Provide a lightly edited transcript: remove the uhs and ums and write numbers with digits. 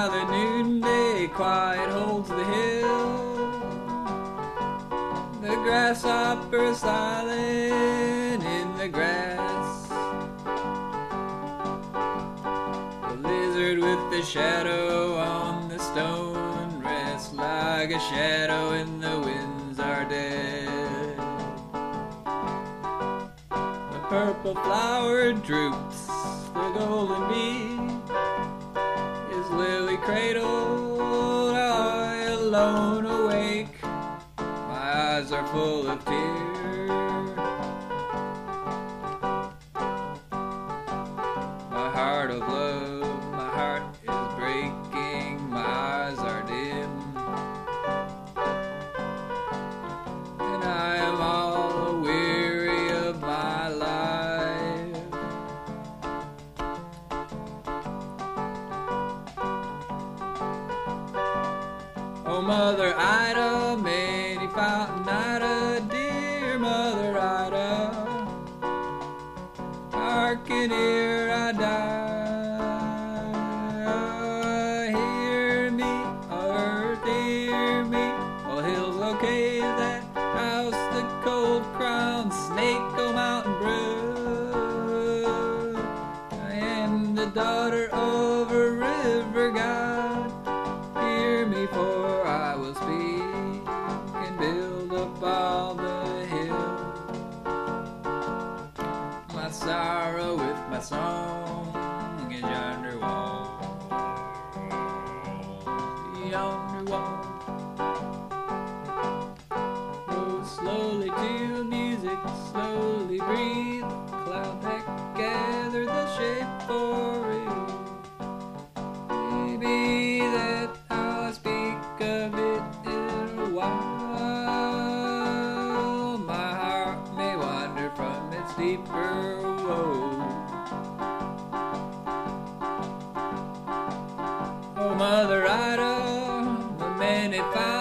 Now the noonday quiet holds the hill. The grasshopper silent in the grass. The lizard with the shadow on the stone rests like a shadow and the winds are dead. The purple flower droops, the golden bee is lily cradled, I alone awake. My eyes are full of tears. My heart of love, my heart is breaking. My eyes are dim, and I am all weary of my life. Oh, Mother Ida, many fountain Ida, dear Mother Ida, hearken ere I die. Hear me, earth, hear me, all hills, oh caves, that house, the cold crown, snake, oh mountain brood. I am the daughter of a river god. Hear me, for I will speak and build up all the hill. My sorrow with my song is yonder wall, yonder wall. Go slowly to music, slowly breathe. Cloud that gather the shape for it. Maybe that I'll speak of it in a while. My heart may wander from its deeper woe. Oh, Mother Ida, the many found